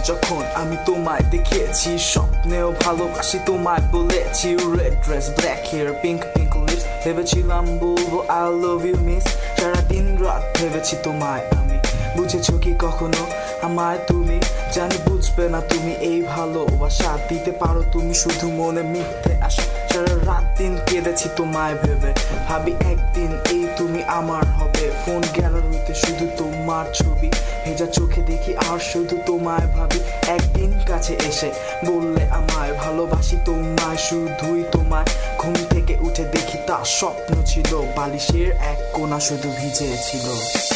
যখন আমি তোমায় দেখেছি স্বপ্নেও ভালোবাসি তোমায় বলেছি red dress black hair pink pink lips ভেবেছিলাম বলবো আই লাভ ইউ মিস সারাদিন রাত ভেবেছি তোমায় আমি বুঝেছো কি কখনো আমায় তুমি জানি বুঝবে না তুমি এই ভালোবাসা দিতে পারো তুমি শুধু মনে মিথ্যে আশা সারা রাত দিন কেঁদেছি তোমায় ভেবে ভাবি একদিন এই তুমি আমার হবে ফোন গ্যালারিতে শুধু তোমার ছবি ভেজা চোখে দেখি আর শুধু তোমায় ভাবি একদিন কাছে এসে বললে আমায় ভালোবাসি তোমায় শুধুই তোমায় ঘুম থেকে উঠে দেখি তা স্বপ্ন ছিল বালিশের এক কোণা শুধু ভিজে ছিল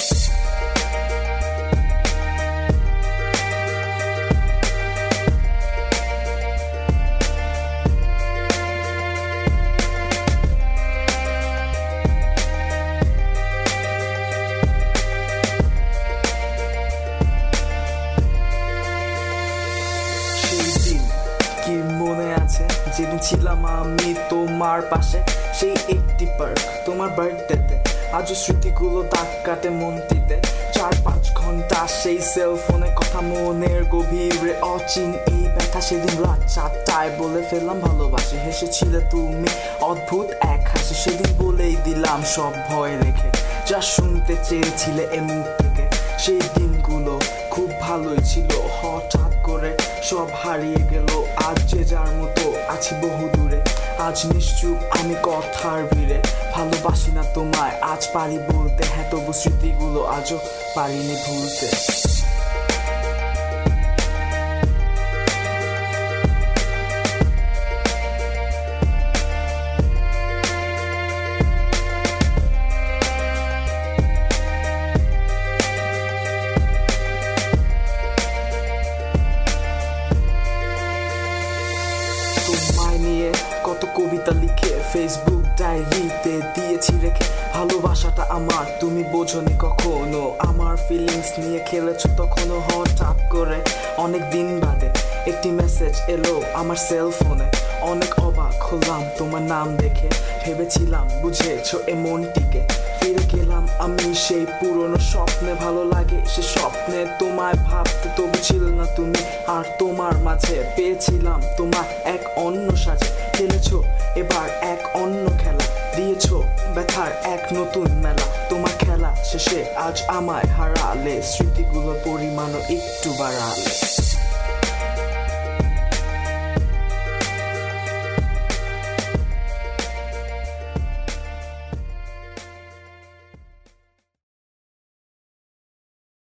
মনে আছে যেদিন ছিলাম আমি তোমার পাশে সেই একটি পার্ক তোমার বার্থডেতে আজও স্মৃতিগুলো দাগ কাটে মনটিতে 4-5 ঘন্টা সেই সেলফোনে কথা মনের গভীরে অচিন এই ব্যথা সেদিন রাত 4টায় বলে ফেললাম ভালোবাসি হেসেছিলে তুমি অদ্ভুত এক হাসি সেদিন বলেই দিলাম সব ভয় রেখে যা শুনতে চেয়েছিলে এ মুখ থেকে সেই দিনগুলো খুব ভালোই ছিল হঠাৎ করে সব হারিয়ে গেল আজ যে যার মতো আছি বহু দূরে আজ নিশ্চুপ আমি কথার ভিড়ে ভালোবাসি না তোমায় আজ পারি বলতে হ্যাঁ তবু স্মৃতিগুলো আজও পারিনি ভুলতে তোমায় নিয়ে কত কবিতা লিখে ফেসবুক ডায়েরিতে দিয়েছি রেখে ভালোবাসাটা আমার তুমি বোঝনি কখনো আমার ফিলিংস নিয়ে খেলেছো তখনও হঠাৎ করে অনেক দিন বাদে একটি মেসেজ এলো আমার সেলফোনে অনেক অবাক হলাম তোমার নাম দেখে ভেবেছিলাম বুঝেছো এ মনটিকে ফিরে গেলাম আমি সেই পুরনো স্বপ্নে ভালো লাগে সে স্বপ্নে তোমায় ভাবতে তবু ছিল না তুমি আর তোমার মাঝে পেয়েছিলাম তোমার এক অন্য সাজে খেলেছো এবার এক অন্য খেলা দিয়েছো ব্যথার এক নতুন মেলা তোমার খেলা শেষে আজ আমায় হারালে স্মৃতিগুলোর পরিমাণও একটু বাড়ালে